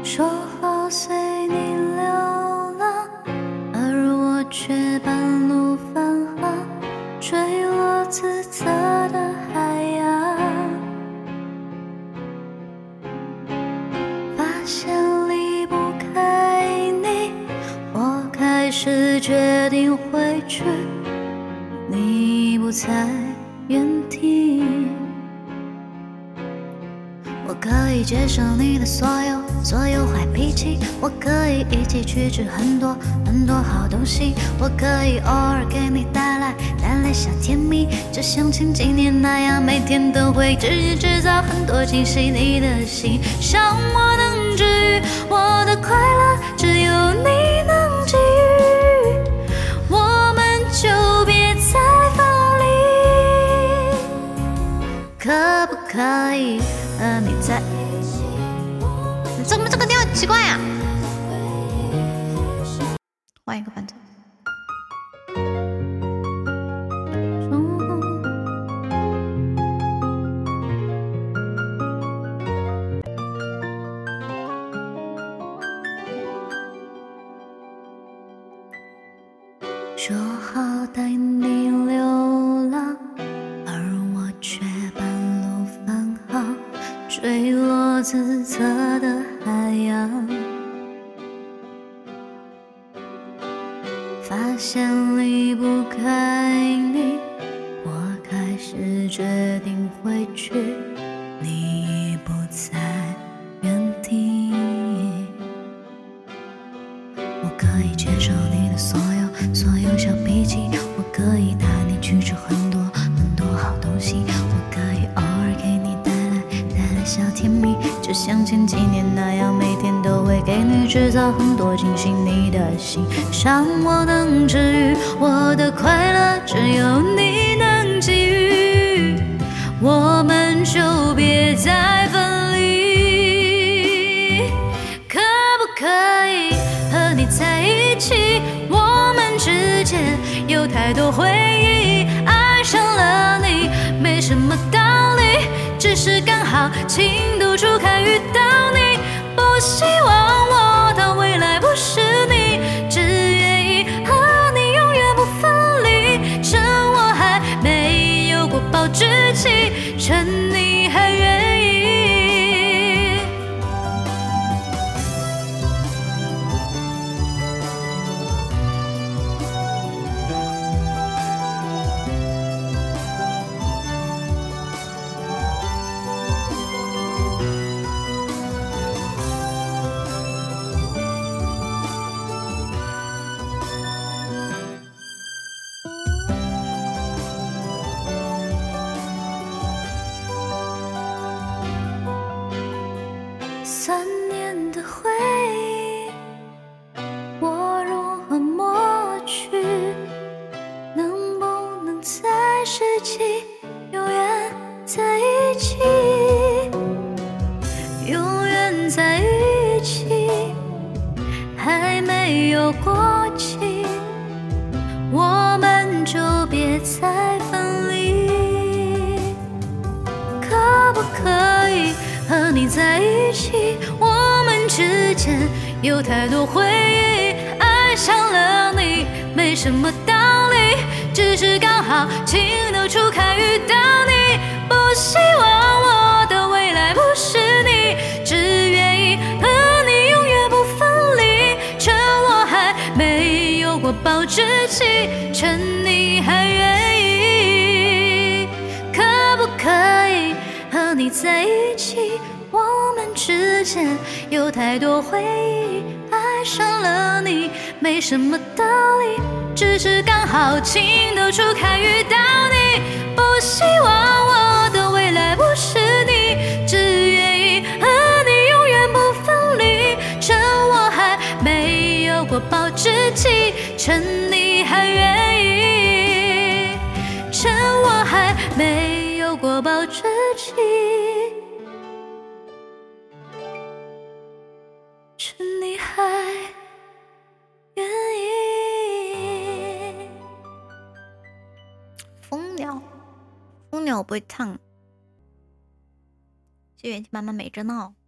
说好随你流浪，而我却半路返航，坠落自责的海洋。发现离不开你，我开始决定回去，你不在原地。我可以接受你的所有坏脾气，我可以一起去吃很多好东西，我可以偶尔给你带来小甜蜜，就像前几年那样，每天都会制造很多惊喜。你的心像我能治愈，我的快乐只有你能给予，我们就别再分离，可不可以和你在一起？你怎么这个调奇怪啊？换一个伴奏。说好带你流浪，而我却半路返航，坠落自责的海洋。发现离不开你，我开始决定回去，你不在原地。我可以接受你的所有小脾气，我可以带你去吃很多好东西，我可以偶尔给你带来小甜蜜，就像前几年那样，每天都会给你制造很多惊喜。你的心像我能治愈，我的快乐只有你能给予，我们就别再分离，可不可以和你在一起？我们之间有太多回忆，爱上了你没什么道理，只是刚好情窦初开遇到你，不希望我的未来不是你，只愿意和你永远不分离，趁我还没有过保质期，趁你还愿意。3年的回忆，我如何抹去？能不能在世纪永远在一起？永远在一起，还没有过期，我们就别再分离，可不可以和你在一起？我们之间有太多回忆，爱上了你没什么道理，只是刚好情窦初开遇到你，不希望我的未来不是你，只愿意和你永远不分离，趁我还没有过保质期，趁你还愿意，可不可以和你在一起？我们之间有太多回忆，爱上了你没什么道理，只是刚好情窦初开遇到你，不希望我的未来不是你，只愿意和你永远不分离，趁我还没有过保质期，趁你还愿意，趁我还没有过保质期，趁你还愿意。蜂鸟不会唱，谢元气妈妈美着闹。